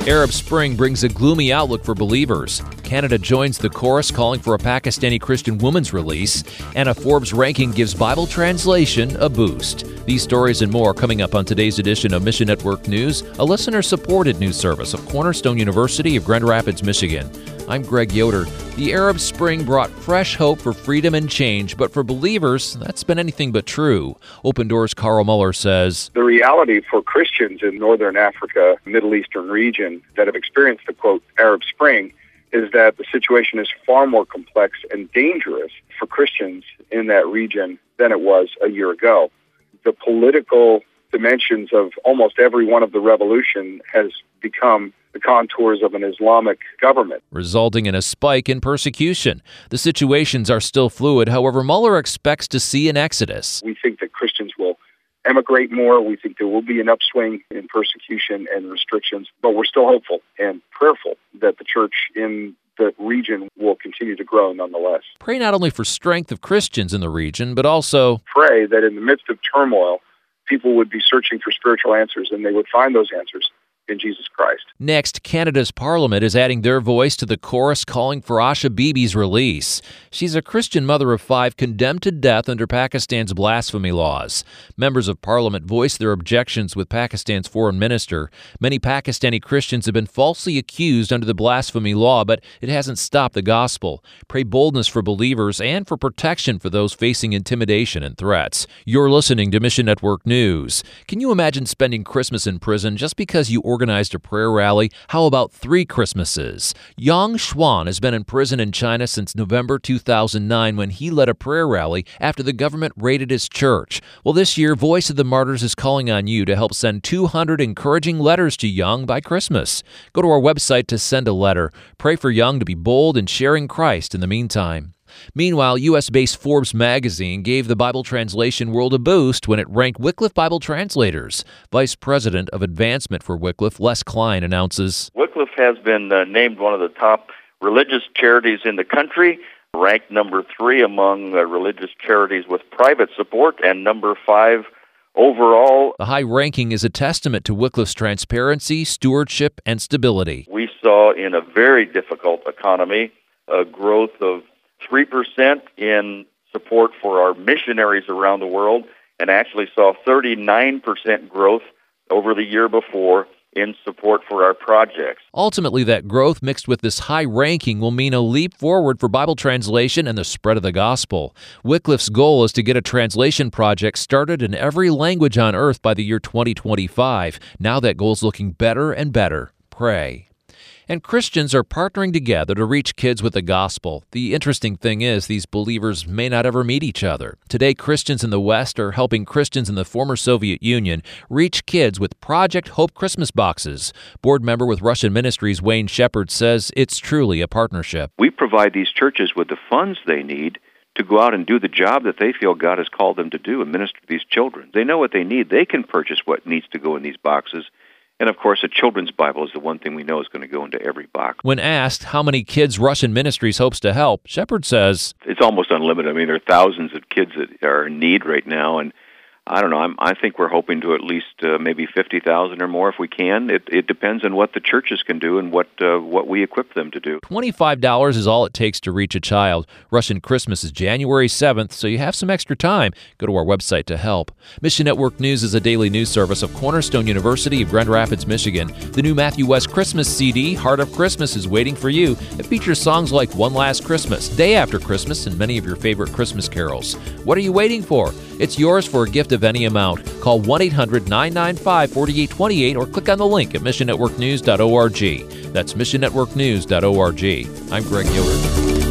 Arab Spring brings a gloomy outlook for believers. Canada joins the chorus calling for a Pakistani Christian woman's release, and a Forbes ranking gives Bible translation a boost. These stories and more coming up on today's edition of Mission Network News, a listener-supported news service of Cornerstone University of Grand Rapids, Michigan. I'm Greg Yoder. The Arab Spring brought fresh hope for freedom and change, but for believers, that's been anything but true. Open Doors' Carl Muller says, the reality for Christians in Northern Africa, Middle Eastern region that have experienced the, quote, Arab Spring is that the situation is far more complex and dangerous for Christians in that region than it was a year ago. The political dimensions of almost every one of the revolution has become the contours of an Islamic government, resulting in a spike in persecution. The situations are still fluid. However, Muller expects to see an exodus. We think that Christians will emigrate more. We think there will be an upswing in persecution and restrictions, but we're still hopeful and prayerful that the church in the region will continue to grow nonetheless. Pray not only for strength of Christians in the region, but also pray that in the midst of turmoil, people would be searching for spiritual answers, and they would find those answers in Jesus Christ. Next, Canada's Parliament is adding their voice to the chorus calling for Asha Bibi's release. She's a Christian mother of 5 condemned to death under Pakistan's blasphemy laws. Members of Parliament voiced their objections with Pakistan's foreign minister. Many Pakistani Christians have been falsely accused under the blasphemy law, but it hasn't stopped the gospel. Pray boldness for believers and for protection for those facing intimidation and threats. You're listening to Mission Network News. Can you imagine spending Christmas in prison just because you organized a prayer rally? How about 3 Christmases? Yang Xuan has been in prison in China since November 2009 when he led a prayer rally after the government raided his church. Well, this year, Voice of the Martyrs is calling on you to help send 200 encouraging letters to Yang by Christmas. Go to our website to send a letter. Pray for Yang to be bold in sharing Christ in the meantime. Meanwhile, U.S.-based Forbes magazine gave the Bible translation world a boost when it ranked Wycliffe Bible translators. Vice President of Advancement for Wycliffe, Les Klein, announces, Wycliffe has been named one of the top religious charities in the country, ranked number 3 among religious charities with private support, and number 5 overall. The high ranking is a testament to Wycliffe's transparency, stewardship, and stability. We saw in a very difficult economy a growth of 3% in support for our missionaries around the world, and actually saw 39% growth over the year before in support for our projects. Ultimately, that growth mixed with this high ranking will mean a leap forward for Bible translation and the spread of the gospel. Wycliffe's goal is to get a translation project started in every language on earth by the year 2025. Now that goal's looking better and better. Pray. And Christians are partnering together to reach kids with the gospel. The interesting thing is, these believers may not ever meet each other. Today, Christians in the West are helping Christians in the former Soviet Union reach kids with Project Hope Christmas boxes. Board member with Russian Ministries, Wayne Shepard, says it's truly a partnership. We provide these churches with the funds they need to go out and do the job that they feel God has called them to do and minister to these children. They know what they need. They can purchase what needs to go in these boxes. And, of course, a children's Bible is the one thing we know is going to go into every box. When asked how many kids Russian Ministries hopes to help, Shepard says, it's almost unlimited. I mean, there are thousands of kids that are in need right now, and I don't know, I think we're hoping to at least maybe 50,000 or more if we can. It depends on what the churches can do and what we equip them to do. $25 is all it takes to reach a child. Russian Christmas is January 7th, so you have some extra time. Go to our website to help. Mission Network News is a daily news service of Cornerstone University of Grand Rapids, Michigan. The new Matthew West Christmas CD, Heart of Christmas, is waiting for you. It features songs like One Last Christmas, Day After Christmas, and many of your favorite Christmas carols. What are you waiting for? It's yours for a gift of any amount. Call 1-800-995-4828 or click on the link at missionnetworknews.org. That's missionnetworknews.org. I'm Greg Yoder.